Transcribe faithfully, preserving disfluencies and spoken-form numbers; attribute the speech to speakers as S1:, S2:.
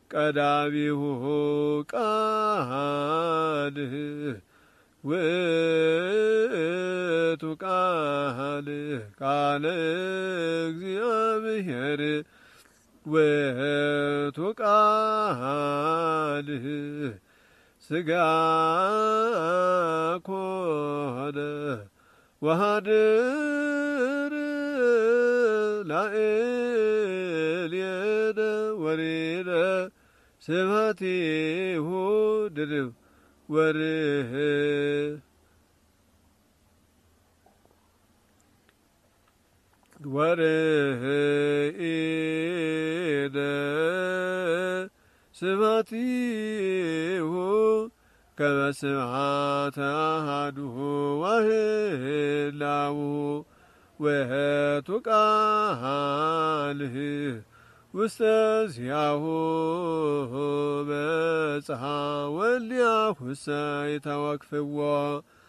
S1: ቀዳሚሁ ቃል ውእቱ ቃል ቃለ እግዚአብሔር ውእቱ ቃል ሥጋ ኮነ ወኀደረ ላዕሌነ ወሬነ ስብሐቲሁ ድርብ ወርህ ወርኢነ ስብሐቲሁ ከመ ስብሐተ አሐዱ ወህላው ውእቱ ቃል ውስተ ዚአሁ በጽሐ ወሊአሁሰ ይተወክፍዎ